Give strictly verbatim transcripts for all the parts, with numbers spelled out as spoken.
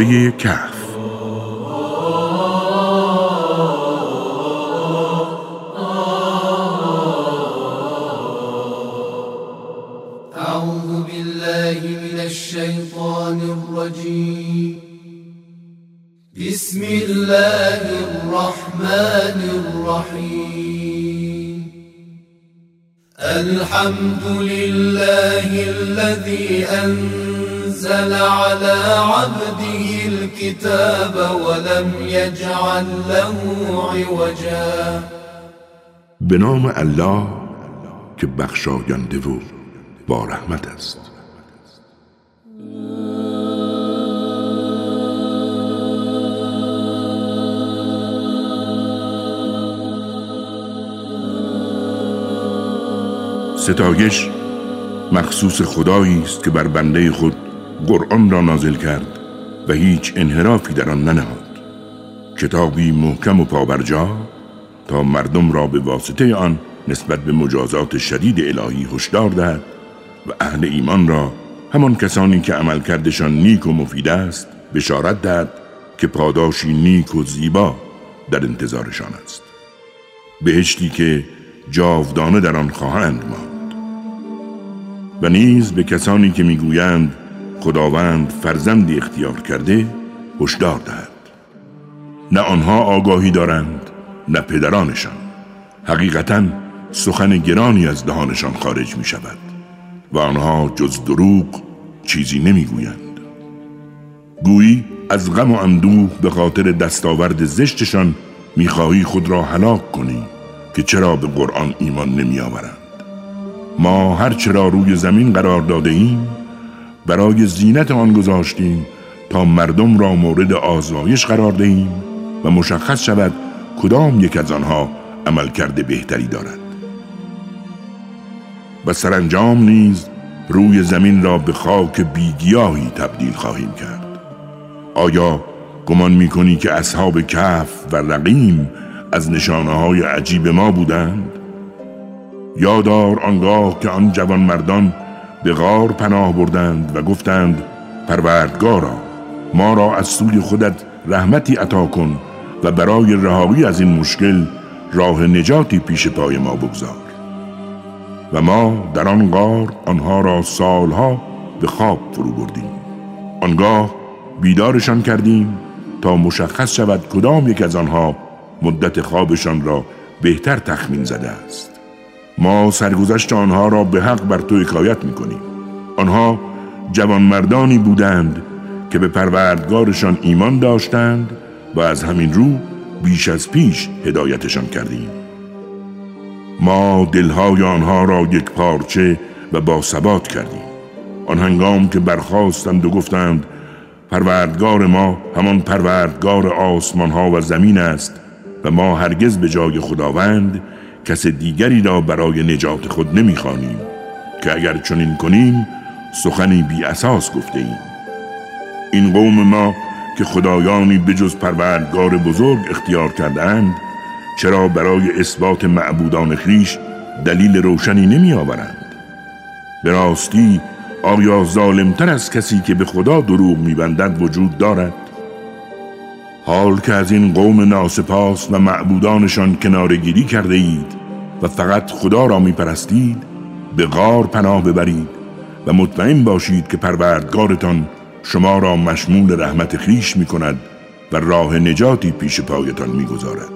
سوره کهف. اعوذ بالله من الشیطان الرجیم. بسم الله الرحمن الرحیم. الحمد لله الذي أنزل على عبده الكتاب ولم يجعل له عوجا. به نام الله که بخشاینده و با رحمت است. ستایش مخصوص خدایی است که بر بنده خود قرآن را نازل کرد و هیچ انحرافی در آن ننهاد. کتابی محکم و پابرجا تا مردم را به واسطه آن نسبت به مجازات شدید الهی هشدار دهد و اهل ایمان را، همان کسانی که عملکردشان نیک و مفید است، بشارت دهد که پاداشی نیک و زیبا در انتظارشان است، بهشتی که جاودانه در آن خواهند ماند. و نیز به کسانی که میگویند خداوند فرزندی اختیار کرده هشدار دهد. نه آنها آگاهی دارند نه پدرانشان. حقیقتاً سخن گرانی از دهانشان خارج می شود و آنها جز دروغ چیزی نمی گویند. گویی از غم و اندوه به خاطر دستاورد زشتشان می خواهی خود را هلاک کنی که چرا به قرآن ایمان نمی آورند. ما هر چرا روی زمین قرار داده ایم برای زینت آن گذاشتیم تا مردم را مورد آزمایش قرار دهیم و مشخص شود کدام یک از آنها عمل کرده بهتری دارد. و سرانجام نیز روی زمین را به خاک بیگیاهی تبدیل خواهیم کرد. آیا گمان می‌کنی که اصحاب کهف و رقیم از نشانه‌های عجیب ما بودند؟ یادار آنگاه که آن جوان مردان به غار پناه بردند و گفتند پروردگارا، ما را از سوی خودت رحمتی عطا کن و برای رهایی از این مشکل راه نجاتی پیش پای ما بگذار. و ما در آن غار آنها را سالها به خواب فرو بردیم. آنگاه بیدارشان کردیم تا مشخص شود کدام یک از آنها مدت خوابشان را بهتر تخمین زده است. ما سرگذشت آنها را به حق بر تو حکایت می‌کنیم. آنها جوانمردانی بودند که به پروردگارشان ایمان داشتند و از همین رو بیش از پیش هدایتشان کردیم. ما دلهای آنها را یک پارچه و با ثبات کردیم. آن هنگام که برخاستند و گفتند پروردگار ما همان پروردگار آسمان ها و زمین است و ما هرگز به جای خداوند کس دیگری را برای نجات خود نمی‌خوانیم که اگر چنین کنیم سخنی بی اساس گفته ایم. این قوم ما که خدایانی بجز پروردگار بزرگ اختیار کردند چرا برای اثبات معبودان خویش دلیل روشنی نمی آورند؟ به راستی آیا ظالمتر از کسی که به خدا دروغ می‌بندد وجود دارد؟ حال که از این قوم ناسپاس و معبودانشان کنارگیری کرده اید و فقط خدا را می‌پرستید، به غار پناه ببرید و مطمئن باشید که پروردگارتان شما را مشمول رحمت خویش می‌کند و راه نجاتی پیش پایتان می‌گذارد.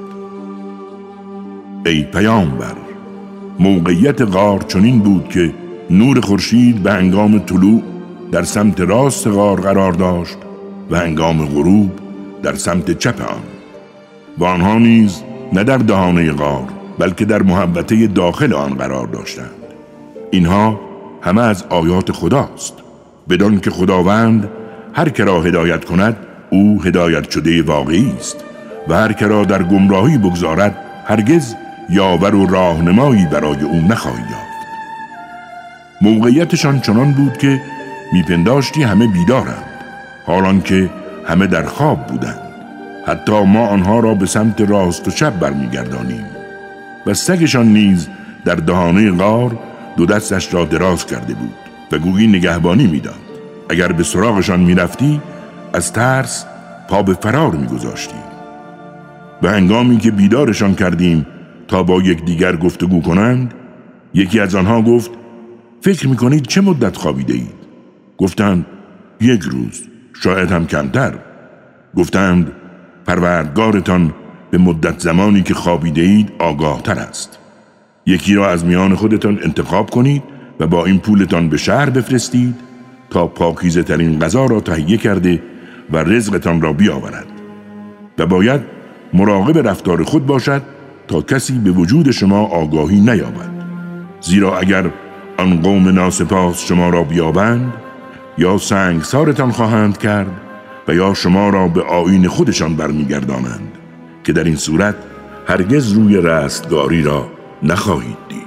ای پیامبر، موقعیت غار چنین بود که نور خورشید به هنگام طلوع در سمت راست غار قرار داشت و هنگام غروب در سمت چپ آن، و آنها نیز نه در دهانه غار بلکه در محوطه داخل آن قرار داشتند. اینها همه از آیات خداست، بدان که خداوند هر که را هدایت کند او هدایت شده واقعی است و هر که را در گمراهی بگذارد هرگز یاور و راهنمایی برای او نخواهی یافت. موقعیتشان چنان بود که میپنداشتی همه بیدارند، حالان که همه در خواب بودند. حتی ما آنها را به سمت راست و چپ برمیگردانیم. و سگشان نیز در دهانه غار دو دستش را دراز کرده بود و گویی نگهبانی میداد. اگر به سراغشان میرفتی از ترس پا به فرار می‌گذاشتیم. به هنگامی که بیدارشان کردیم تا با یکدیگر گفتگو کنند، یکی از آنها گفت: فکر می‌کنید چه مدت خوابیده اید؟ گفتند: یک روز، شاید هم کمتر. گفتند: پروردگارتان به مدت زمانی که خوابیده اید آگاه تر است. یکی را از میان خودتان انتخاب کنید و با این پولتان به شهر بفرستید تا پاکیزه ترین غذا را تهیه کرده و رزقتان را بیاورد و باید مراقب رفتار خود باشد تا کسی به وجود شما آگاهی نیابد، زیرا اگر آن قوم ناسپاس شما را بیابند یا سنگسارتان خواهند کرد و یا شما را به آیین خودشان برمیگردانند که در این صورت هرگز روی رستگاری را نخواهید دید.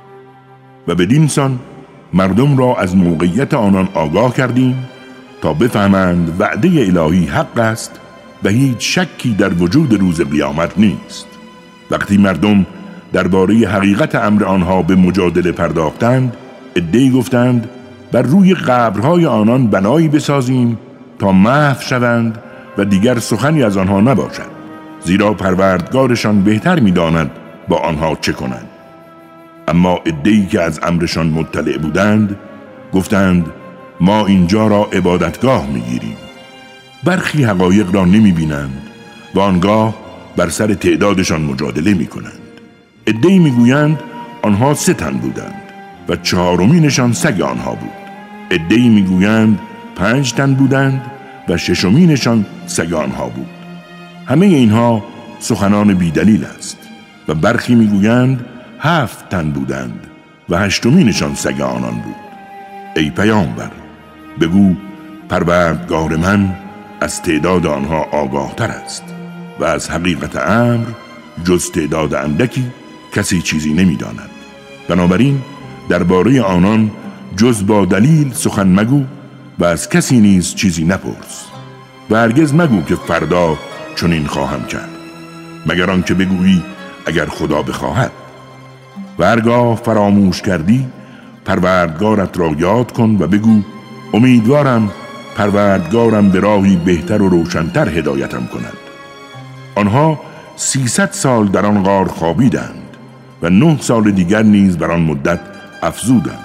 و بدین سان مردم را از موقعیت آنان آگاه کردیم تا بفهمند وعده الهی حق است و هیچ شکی در وجود روز قیامت نیست. وقتی مردم درباره حقیقت امر آنها به مجادله پرداختند، عده‌ای گفتند بر روی قبرهای آنان بنایی بسازیم تا محو شوند و دیگر سخنی از آنها نباشد، زیرا پروردگارشان بهتر می‌داند با آنها چه کنند. اما عده‌ای که از امرشان مطلع بودند گفتند ما اینجا را عبادتگاه می‌گیریم. برخی حقایق را نمی‌بینند و آنگاه بر سر تعدادشان مجادله می‌کنند. عده‌ای می‌گویند آنها سه تن بودند و چهارمینشان سگ آنها بود. عده‌ای می‌گویند پنج تن بودند و ششمینشان سگ آنها بود. همه اینها سخنان بیدلیل است. و برخی می‌گویند هفت تن بودند و هشتمینشان سگ آنان بود. ای پیامبر، بگو پروردگار من از تعداد آنها آگاه تر است و از حقیقت امر جز تعداد اندکی کسی چیزی نمی داند. بنابراین درباره آنان جز با دلیل سخن مگو و از کسی نیز چیزی نپرس و هرگز مگو که فردا چنین خواهم کرد، مگر آنکه بگویی اگر خدا بخواهد. و هرگاه فراموش کردی پروردگارت را یاد کن و بگو امیدوارم پروردگارم به راهی بهتر و روشن‌تر هدایتم کند. آنها سیصد سال در آن غار خوابیدند و نه سال دیگر نیز بر آن مدت افزودند.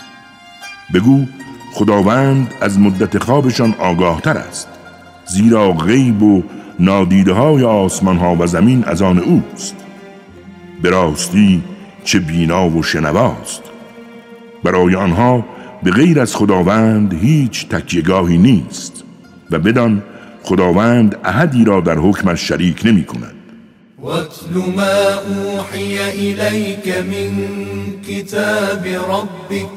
بگو خداوند از مدت خوابشان آگاه تر است، زیرا غیب و نادیده های آسمان ها و زمین از آن اوست. به راستی چه بینا و شنواست. برای آنها به غیر از خداوند هیچ تکیه‌گاهی نیست و بدان خداوند احدی را در حکمش شریک نمی کند. وَاتْلُ مَا أُوحِيَ إِلَيْكَ مِنْ كِتَابِ رَبِّكَ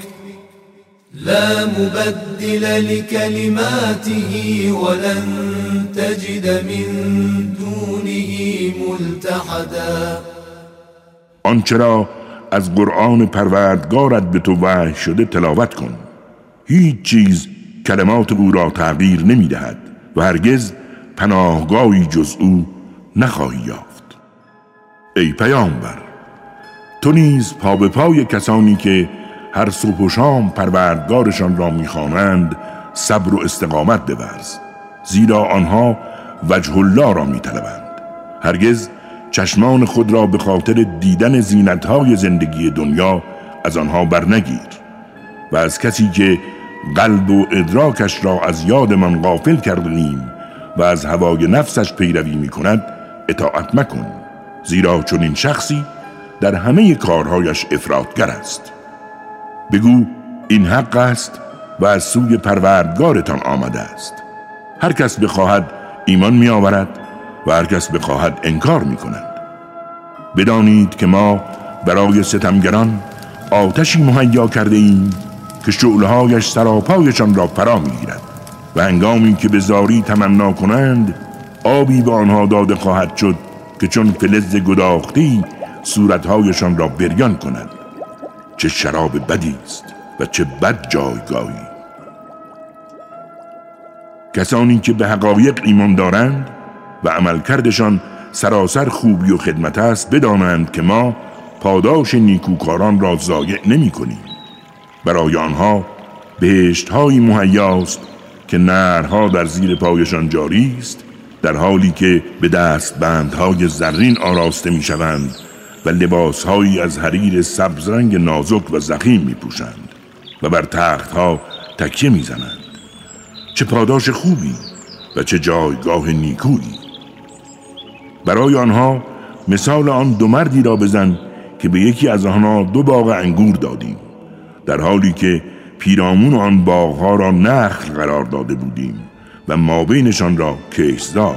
لَا مُبَدِّلَ لِكَلِمَاتِهِ وَلَنْ تَجِدَ مِنْ دُونِهِ مُلْتَحَدًا. آنچه را از قرآن پروردگارت به تو وحی شده تلاوت کن. هیچ چیز کلمات او را تغییر نمی دهد و هرگز پناهگاهی جز او نخواهی یافت. ای پیامبر، تو نیز پا به پای کسانی که هر صبح و شام پروردگارشان را می‌خوانند صبر و استقامت بورز، زیرا آنها وجه الله را می‌طلبند. هرگز چشمان خود را به خاطر دیدن زینت‌های زندگی دنیا از آنها برنگیر و از کسی که قلب و ادراکش را از یادمان غافل کردیم و از هوای نفسش پیروی می‌کند اطاعت مکن، زیرا چون این شخصی در همه کارهایش افراطگر است. بگو این حق است و از سوی پروردگارتان آمده است. هر کس بخواهد ایمان می آورد و هر کس بخواهد انکار می کند. بدانید که ما برای ستمگران آتشی مهیا کرده ایم که شعله‌هایش سراپایشان را فرا می گیرد و هنگامی که به زاری تمنا کنند آبی به آنها داده خواهد شد که چون فلز گداختی صورتهایشان را بریان کند. چه شراب بدی است و چه بد جایگاهی. کسانی که به حقایق ایمان دارند و عملکردشان سراسر خوبی و خدمت است بدانند که ما پاداش نیکوکاران را ضایع نمی کنیم. برای آنها بهشت‌هایی مهیاست که نهرها در زیر پایشان جاری است، در حالی که به دستبندهای زرین آراسته می شوند و لباسهایی از حریر سبز رنگ نازک و ضخیم می پوشند و بر تختها تکیه می زنند. چه پاداش خوبی و چه جایگاه نیکویی. برای آنها مثال آن دو مردی را بزن که به یکی از آنها دو باغ انگور دادیم، در حالی که پیرامون آن باغها را نخل قرار داده بودیم و مابینشان را کشتزار.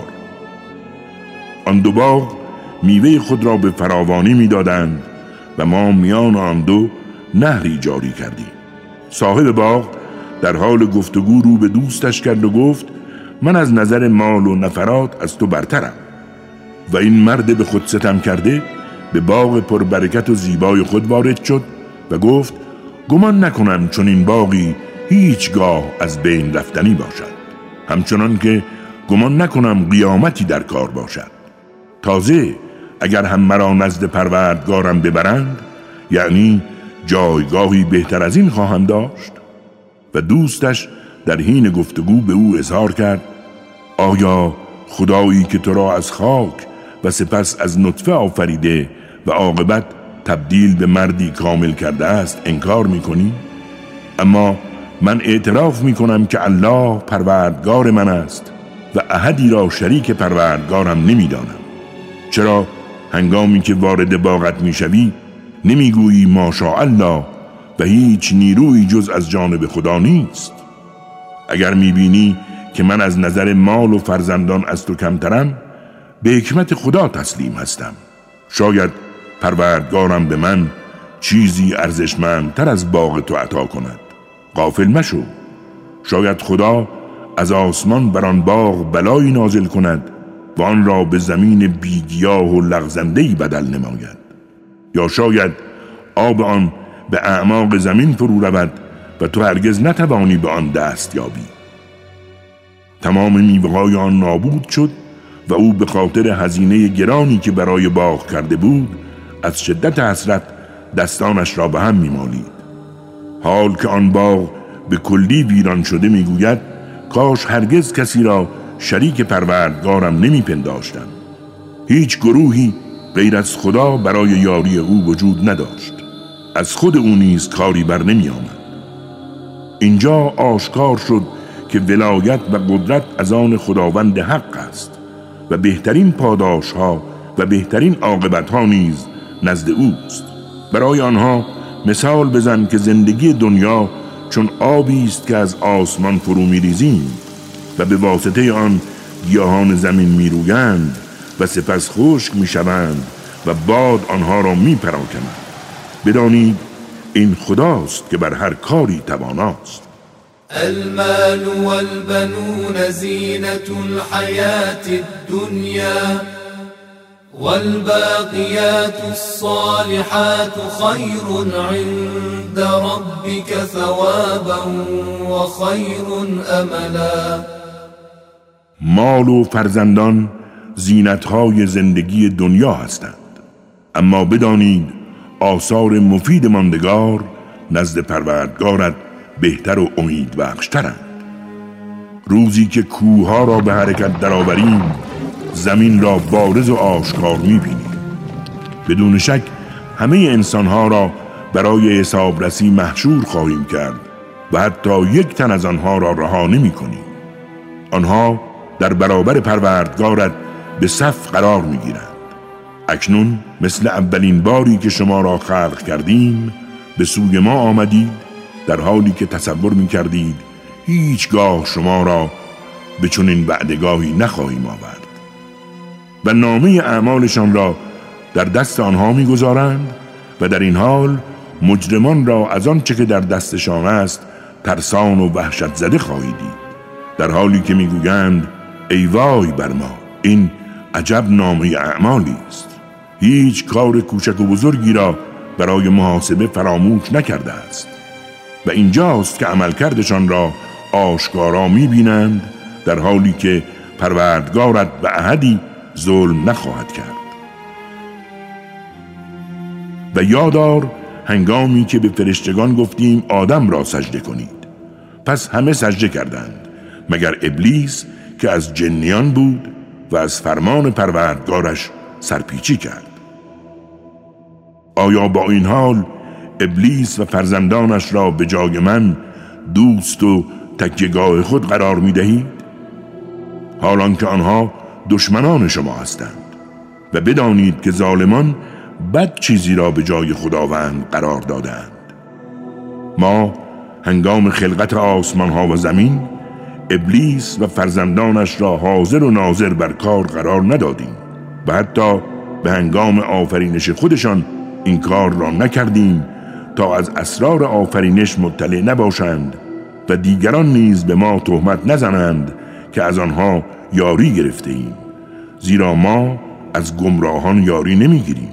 آن دو باغ میوه خود را به فراوانی می‌دادند و ما میان آن دو نهری جاری کردیم. صاحب باغ در حال گفتگو رو به دوستش کرد و گفت من از نظر مال و نفرات از تو برترم. و این مرد به خود ستم کرده به باغ پربرکت و زیبای خود وارد شد و گفت گمان نکنم چون این باغی هیچگاه از بین رفتنی باشد، همچنان که گمان نکنم قیامتی در کار باشد. تازه اگر هم مرا نزد پروردگارم ببرند، یعنی جایگاهی بهتر از این خواهم داشت. و دوستش در حین گفتگو به او اظهار کرد آیا خدایی که تو را از خاک و سپس از نطفه آفریده و عاقبت تبدیل به مردی کامل کرده است انکار میکنی؟ اما من اعتراف میکنم که الله پروردگار من است و احدی را شریک پروردگارم نمیدانم. چرا هنگامی که وارد باغت میشوی نمیگویی ماشاءالله و هیچ نیرویی جز از جانب خدا نیست؟ اگر میبینی که من از نظر مال و فرزندان از تو کمترم، به حکمت خدا تسلیم هستم. شاید پروردگارم به من چیزی ارزشمندتر از باغ تو عطا کند. غافل مشو، شاید خدا از آسمان بر آن باغ بلایی نازل کند و آن را به زمین بیگیاه و لغزنده‌ای بدل نماید، یا شاید آب آن به اعماق زمین فرو رود و تو هرگز نتوانی به آن دست یابی. تمام میوه‌های آن نابود شد و او به خاطر هزینه گرانی که برای باغ کرده بود از شدت حسرت دستانش را به هم می‌مالید. حال که آن باغ به کلی ویران شده میگوید کاش هرگز کسی را شریک پروردگارم نمیپنداشتم. هیچ گروهی غیر از خدا برای یاری او وجود نداشت. از خود او نیز کاری بر نمی آمد. اینجا آشکار شد که ولایت و قدرت از آن خداوند حق است و بهترین پاداش ها و بهترین عاقبت ها نیز نزد اوست. برای آنها مثال بزن که زندگی دنیا چون آبی است که از آسمان فرو می‌ریزیم و به واسطه آن گیاهان زمین می‌رویند و سپس خشک می‌شوند و باد آنها را می‌پراکند. بدانید این خداست که بر هر کاری تواناست. المال والبنون زینة الحیاة الدنیا والباقیات الصالحات خیر عند ربک ثوابا و خیر املا. مال و فرزندان زینت‌های زندگی دنیا هستند، اما بدانید آثار مفید ماندگار نزد پروردگارت بهتر و امید بخشترند. روزی که کوه‌ها را به حرکت درآوریم زمین را بارز و آشکار می‌بینیم. بدون شک همه انسان‌ها را برای حسابرسی محشور خواهیم کرد و حتی یک تن از آنها را رها نمی‌کنیم. آنها در برابر پروردگارت به صف قرار می‌گیرند. اکنون مثل اولین باری که شما را خلق کردیم به سوی ما آمدید، در حالی که تصور می‌کردید هیچگاه شما را به چنین وعدگاهی نخواهیم آورد. و نامه اعمالشان را در دست آنها می‌گذارند و در این حال مجرمان را از آنچه که در دستشان است ترسان و وحشت زده خواهید دید، در حالی که می‌گویند ای وای بر ما، این عجب نامه اعمالی است. هیچ کار کوچک و بزرگی را برای محاسبه فراموش نکرده است. و اینجاست که عملکردشان را آشکارا می‌بینند، در حالی که پروردگارت به احدی ظلم نخواهد کرد. و یادار هنگامی که به فرشتگان گفتیم آدم را سجده کنید، پس همه سجده کردند مگر ابلیس که از جنیان بود و از فرمان پروردگارش سرپیچی کرد. آیا با این حال ابلیس و فرزندانش را به جای من دوست و تکیه‌گاه خود قرار می دهید؟ حالان که آنها دشمنان شما هستند و بدانید که ظالمان بد چیزی را به جای خداوند قرار دادند. ما هنگام خلقت آسمان ها و زمین ابلیس و فرزندانش را حاضر و ناظر بر کار قرار ندادیم و حتی به هنگام آفرینش خودشان این کار را نکردیم تا از اسرار آفرینش مطلع نباشند و دیگران نیز به ما تهمت نزنند که از آنها یاری گرفته ایم، زیرا ما از گمراهان یاری نمیگیریم.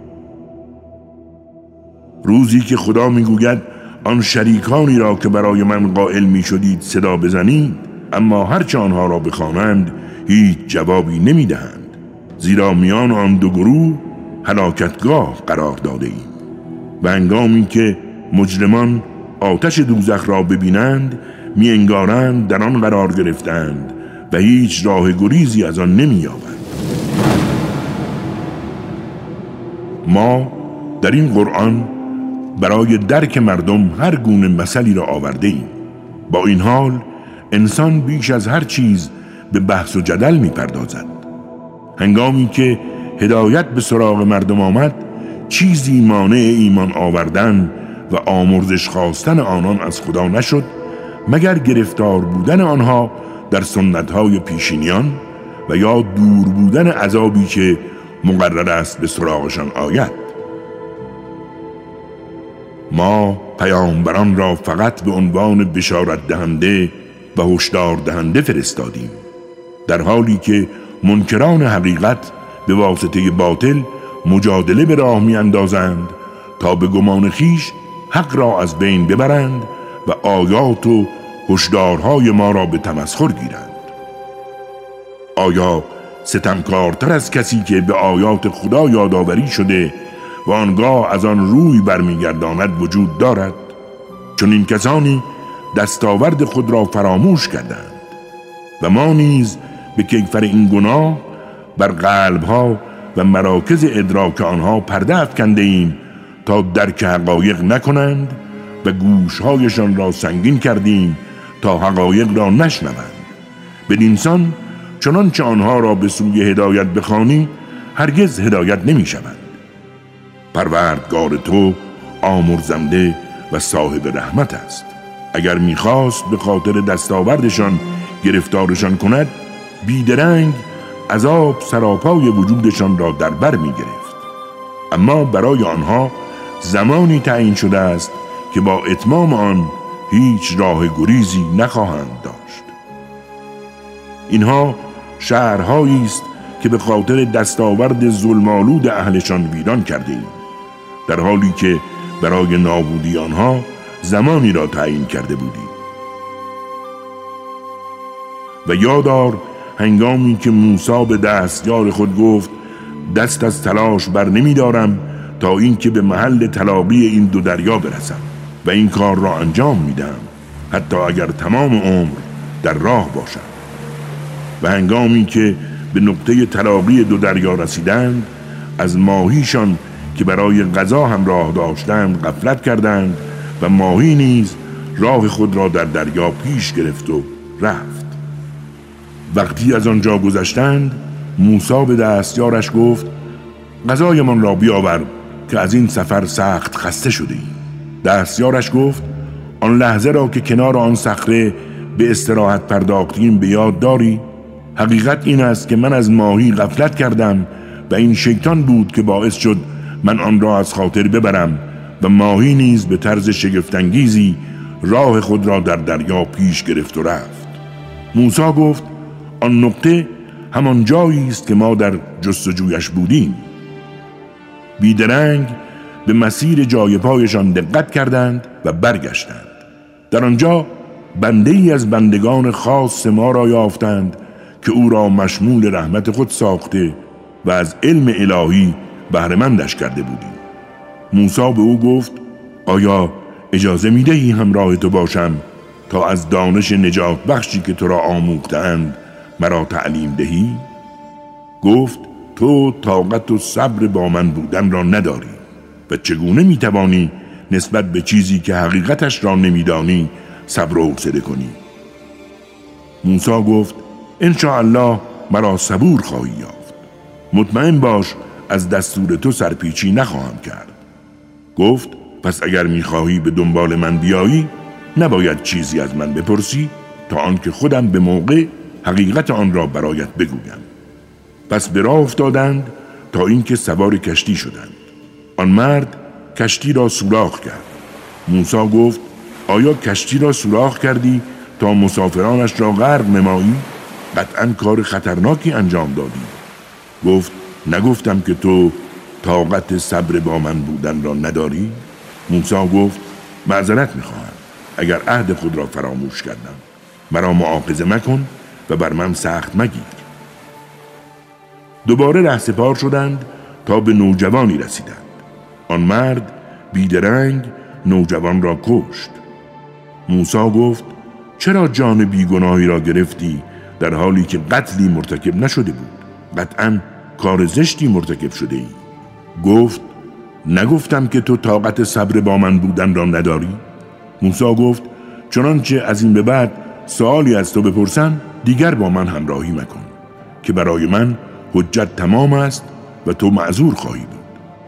روزی که خدا میگوید آن شریکانی را که برای من قائل می شدید صدا بزنید، اما هرچه آنها را بخوانند هیچ جوابی نمی دهند، زیرا میان آن دو گروه هلاکتگاه قرار داده ایم. و هنگامی که مجرمان آتش دوزخ را ببینند می انگارند در آن قرار گرفتند و هیچ راه گریزی از آن نمی یابند. ما در این قرآن برای درک مردم هر گونه مثلی را آورده ایم. با این حال انسان بیش از هر چیز به بحث و جدل می پردازد. هنگامی که هدایت به سراغ مردم آمد، چیزی مانع ایمان آوردن و آمرزش خواستن آنان از خدا نشد مگر گرفتار بودن آنها در سنتهای پیشینیان و یا دور بودن عذابی که مقرر است به سراغشان آید. ما پیامبران را فقط به عنوان بشارت دهنده و هشدار دهنده فرستادیم، در حالی که منکران حقیقت به واسطه باطل مجادله به راه می اندازند تا به گمان خیش حق را از بین ببرند و آیات و هشدارهای ما را به تمسخر گیرند. آیا ستمکارتر از کسی که به آیات خدا یادآوری شده و آنگاه از آن روی برمیگرداند وجود دارد؟ چون این کسانی دستاورد خود را فراموش کردند و ما نیز به کیفر این گناه بر قلبها و مراکز ادراک آنها پرده افکنده ایم تا درک حقایق نکنند و گوشهایشان را سنگین کردیم تا حقایق را نشنوند. بدینسان چنانچه آنها را به سوی هدایت بخوانی هرگز هدایت نمی شوند. پروردگار تو آمرزنده و صاحب رحمت است. اگر میخواست به خاطر دستاوردشان گرفتارشان کند، بیدرنگ عذاب سراپای وجودشان را در بر میگرفت. اما برای آنها زمانی تعیین شده است که با اتمام آن هیچ راه گریزی نخواهند داشت. اینها شهرهایی است که به خاطر دستاورد ظلم‌آلود اهلشان ویران کرده ایم، در حالی که برای نابودی آنها زمانی را تعیین کرده بودیم. و یادار هنگامی که موسی به دستیار خود گفت دست از تلاش بر نمی دارم تا اینکه به محل تلاقی این دو دریا برسم و این کار را انجام می دهم حتی اگر تمام عمر در راه باشم. و هنگامی که به نقطه تلاقی دو دریا رسیدند، از ماهیشان که برای غذا هم راه داشتند غفلت کردند و ماهی نیز راه خود را در دریا پیش گرفت و رفت. وقتی از آنجا گذشتند، موسی به دستیارش گفت غذایمان را بیاور که از این سفر سخت خسته شده ایم. دستیارش گفت آن لحظه را که کنار آن صخره به استراحت پرداختیم به یاد داری؟ حقیقت این است که من از ماهی غفلت کردم و این شیطان بود که باعث شد من آن را از خاطر ببرم و ماهی نیز به طرز شگفت‌انگیزی راه خود را در دریا پیش گرفت و رفت. موسی گفت آن نقطه همان جایی است که ما در جستجویش بودیم. بیدرنگ به مسیر جای پایشان دقت کردند و برگشتند. در آنجا بنده ای از بندگان خاص ما را یافتند که او را مشمول رحمت خود ساخته و از علم الهی بهره‌مندش کرده بودیم. موسی به او گفت آیا اجازه می‌دهی همراه تو باشم تا از دانش نجات بخشی که تو را آموختند مرا تعلیم دهی؟ گفت تو طاقت و صبر با من بودن را نداری و چگونه میتوانی نسبت به چیزی که حقیقتش را نمیدانی صبر و حوصله کنی؟ موسی گفت انشاءالله مرا صبور خواهی یافت. مطمئن باش از دستور تو سرپیچی نخواهم کرد. گفت پس اگر میخواهی به دنبال من بیایی نباید چیزی از من بپرسی تا آنکه خودم به موقع حقیقت آن را برایت بگویم. پس به راه افتادند تا اینکه سوار کشتی شدند. آن مرد کشتی را سوراخ کرد. موسی گفت آیا کشتی را سوراخ کردی تا مسافرانش را غرق نمایی؟ قطعاً کار خطرناکی انجام دادی. گفت نگفتم که تو طاقت صبر با من بودن را نداری؟ موسی گفت معذرت میخواهم اگر عهد خود را فراموش کردم. مرا مؤاخذه مکن و بر من سخت مگیر. دوباره رهسپار شدند تا به نوجوانی رسیدند. آن مرد بیدرنگ نوجوان را کشت. موسی گفت چرا جان بیگناهی را گرفتی در حالی که قتلی مرتکب نشده بود؟ قطعاً کار زشتی مرتکب شده ای. گفت نگفتم که تو طاقت صبر با من بودن را نداری؟ موسی گفت چنانچه از این به بعد سوالی از تو بپرسم دیگر با من همراهی مکن که برای من حجت تمام است و تو معذور خواهی بود.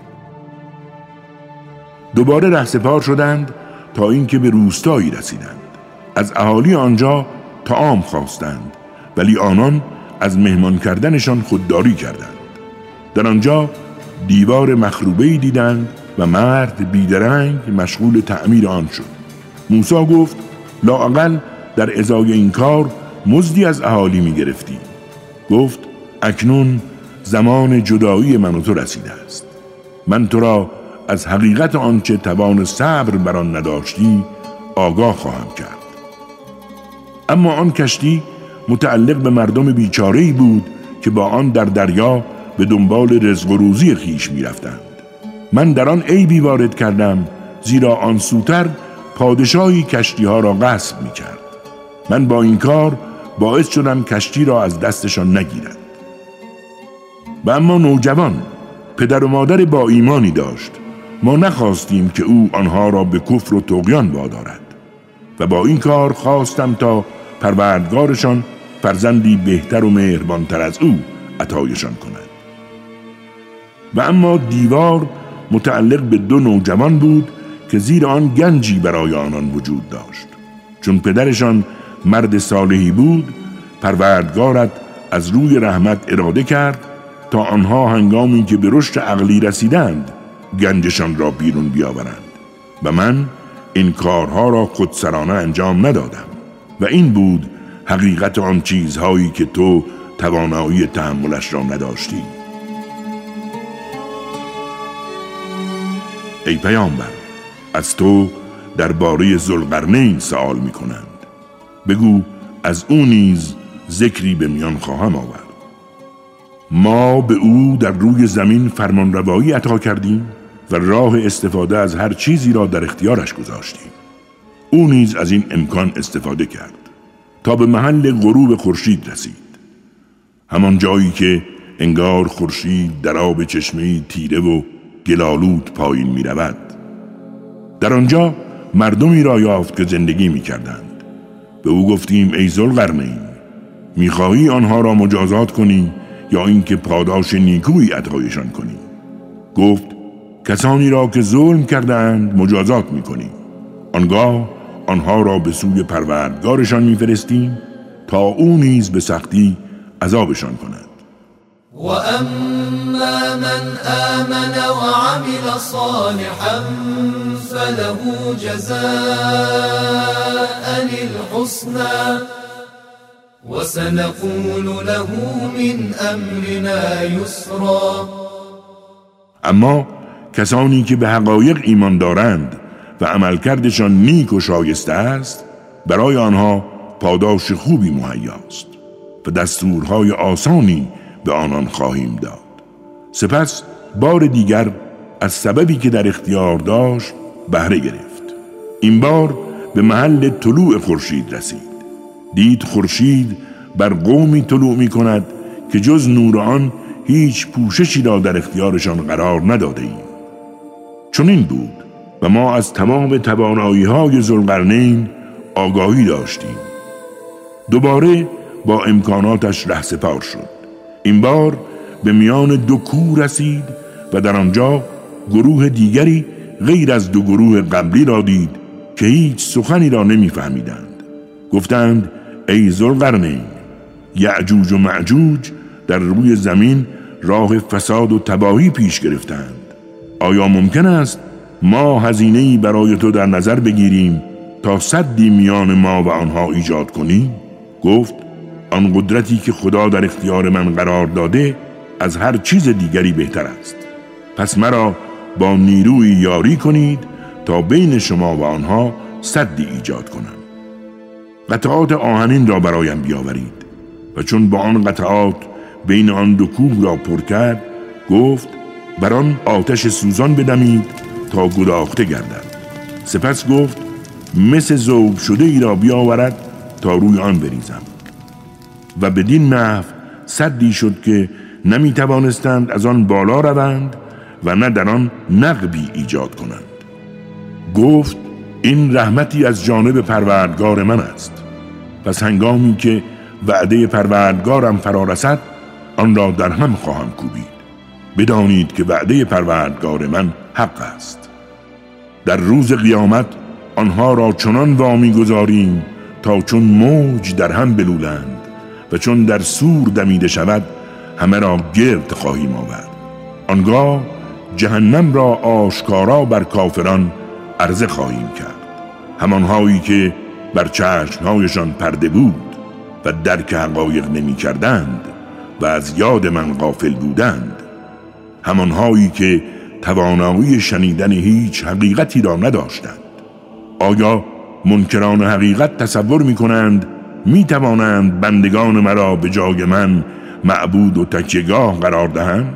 دوباره رهسپار شدند تا اینکه به روستایی رسیدند. از اهالی آنجا طعام خواستند ولی آنان از مهمان کردنشان خودداری کردند. در آنجا دیوار مخروبه‌ای دیدند و مرد بیدرنگ مشغول تعمیر آن شد. موسی گفت لااقل در ازای این کار مزدی از اهالی می گرفتی. گفت اکنون زمان جدایی من و تو رسیده است. من تو را از حقیقت آنچه توان صبر بر آن نداشتی آگاه خواهم کرد. اما آن کشتی متعلق به مردم بیچاره‌ای بود که با آن در دریا به دنبال رزق و روزی خیش می رفتند. من در آن عیبی وارد کردم زیرا آن سوتر پادشاهی کشتی ها را غصب می کرد. من با این کار باعث شدم کشتی را از دستشان نگیرند. و اما نوجوان پدر و مادر با ایمانی داشت. ما نخواستیم که او آنها را به کفر و طغیان وادارد و با این کار خواستم تا پروردگارشان فرزندی بهتر و مهربانتر از او عطایشان کند. و اما دیوار متعلق به دو نوجوان بود که زیر آن گنجی برای آنان وجود داشت. چون پدرشان مرد صالحی بود پروردگارت از روی رحمت اراده کرد تا آنها هنگامی که به رشد عقلی رسیدند گنجشان را بیرون بیاورند و من این کارها را خودسرانه انجام ندادم و این بود حقیقت آن چیزهایی که تو توانایی تحملش را نداشتی. ای پیامبر از تو درباره ذوالقرنین سوال می کنند. بگو از او نیز ذکری به میان خواهم آورد. ما به او در روی زمین فرمانروایی عطا کردیم و راه استفاده از هر چیزی را در اختیارش گذاشتیم. او نیز از این امکان استفاده کرد تا به محل غروب خورشید رسید، همان جایی که انگار خورشید در آب چشمه‌ای تیره و گلالود پایین می رود. در آنجا مردمی را یافت که زندگی می کردند. به او گفتیم ای ذوالقرنین می خواهی آنها را مجازات کنی یا اینکه پاداش نیکویی عطایشان کنی؟ گفت کسانی را که ظلم کردند مجازات می کنیم. آنگاه آنها را به سوی پروردگارشان می فرستیم تا او نیز به سختی عذابشان کند. و اما من آمن و عمل صالحا فله جزاء الحسنى و سنقول له من امرنا یسرا. اما کسانی که به حقایق ایمان دارند و عملکردشان نیک و شایسته است برای آنها پاداش خوبی مهیاست و دستورهای آسانی به آنان خواهیم داد. سپس بار دیگر از سببی که در اختیار داشت بهره گرفت. این بار به محل طلوع خورشید رسید. دید خورشید بر قومی طلوع می کند که جز نور آن هیچ پوششی را در اختیارشان قرار نداده ایم. چون این بود و ما از تمام توانایی های ذوالقرنین آگاهی داشتیم. دوباره با امکاناتش رهسپار شد. این بار به میان دو کوه رسید و در آنجا گروه دیگری غیر از دو گروه قبلی را دید که هیچ سخنی را نمی‌فهمیدند. گفتند ای ذوالقرنین، یأجوج و مأجوج در روی زمین راه فساد و تباهی پیش گرفتند. آیا ممکن است ما هزینه‌ای برای تو در نظر بگیریم تا سدی میان ما و آنها ایجاد کنیم؟ گفت آن قدرتی که خدا در اختیار من قرار داده از هر چیز دیگری بهتر است. پس مرا با نیروی یاری کنید تا بین شما و آنها سدی ایجاد کنم. قطعات آهنین را برایم بیاورید. و چون با آن قطعات بین آن دو کوه را پر کرد، گفت بر آن آتش سوزان بدمید تا گداخته گردد. سپس گفت مس ذوب شده ای را بیاورد تا روی آن بریزم. و بدین نحو سدی شد که نمی توانستند از آن بالا روند و نه در آن نقبی ایجاد کنند. گفت این رحمتی از جانب پروردگار من است. پس هنگامی که وعده پروردگارم فرا رسد آن را در هم خواهم کوبید. بدانید که وعده پروردگار من حق است. در روز قیامت آنها را چنان وامی گذاریم تا چون موج در هم بلولند و چون در سور دمیده شود همه را گرد خواهیم آورد. آنگاه جهنم را آشکارا بر کافران عرضه خواهیم کرد. همانهایی که بر چشمهایشان پرده بود و درک حقایق نمی کردند و از یاد من غافل بودند، همانهایی که توانایی شنیدن هیچ حقیقتی را نداشتند. آیا منکران حقیقت تصور می کنند می توانند بندگان مرا به جای من معبود و تکیهگاه قرار دهند؟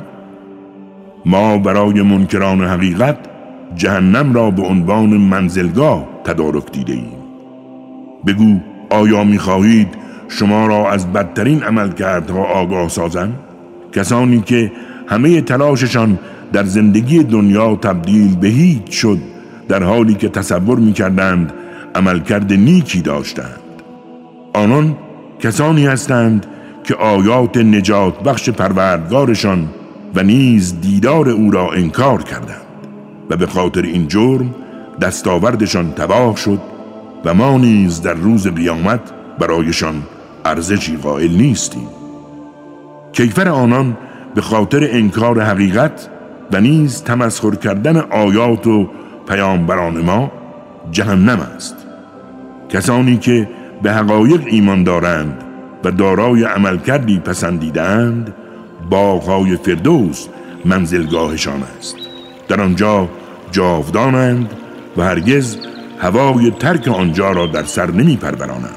ما برای منکران حقیقت جهنم را به عنوان منزلگاه تدارک دیده ایم. بگو آیا می خواهید شما را از بدترین عملکردها آگاه سازم؟ کسانی که همه تلاششان در زندگی دنیا تبدیل به هیچ شد، در حالی که تصور می کردند عملکرد نیکی داشتند. آنان کسانی هستند که آیات نجات بخش پروردگارشان و نیز دیدار او را انکار کردند و به خاطر این جرم دستاوردشان تباه شد و ما نیز در روز قیامت برایشان ارزشی قائل نیستیم. کیفر آنان به خاطر انکار حقیقت و نیز تمسخر کردن آیات و پیامبران ما جهنم است. کسانی که به حقایق ایمان دارند و دارای عملکردی پسندیدند، باغ‌های فردوس منزلگاهشان است. در آنجا جاودانند و هرگز هوای ترک آنجا را در سر نمی پرورانند.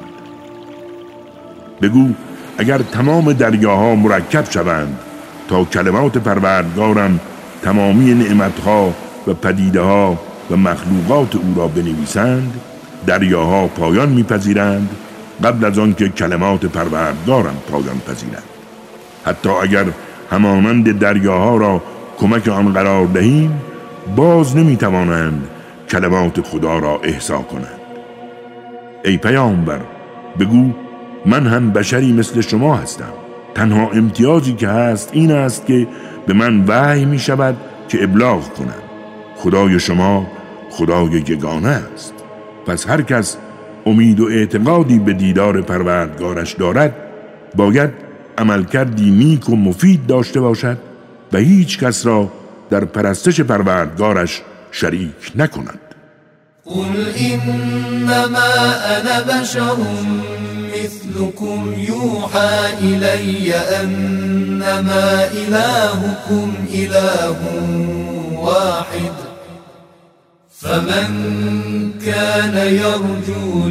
بگو اگر تمام دریاها مرکب شوند تا کلمات پروردگارم تمامی نعمتها و پدیده‌ها و مخلوقات او را بنویسند، دریاها پایان میپذیرند قبل از آن که کلمات پروردگارم پایان پذیرند. حتی اگر همانند دریاها را کمک آن قرار دهیم، باز نمیتوانند کلمات خدا را احصا کنند. ای پیامبر، بگو من هم بشری مثل شما هستم. تنها امتیازی که هست این است که به من وحی می شود که ابلاغ کنم. خدای شما خدای یگانه است. پس هر کس امید و اعتقادی به دیدار پروردگارش دارد باید عملکردی نیک و مفید داشته باشد و هیچ کس را در پرستش پروردگارش شریک نکند. قل انما انا بشر مثلكم يوحى الي انما الهكم اله واحد فمن كان يرجو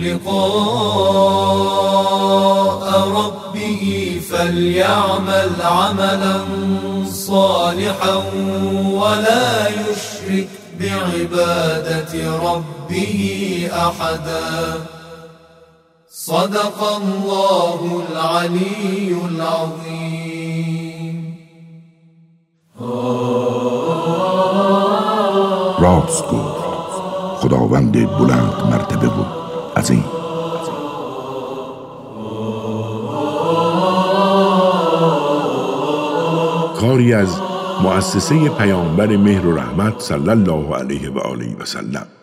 لقاء ربه فليعمل عملا صالحا ولا يشرك بعبادة ربه أحدا. صدق الله العلي العظيم. راست گفت خداوند بلند مرتبه و عظیم. کاری از مؤسسه پیامبر مهر و رحمت صلی الله علیه و آله و سلم.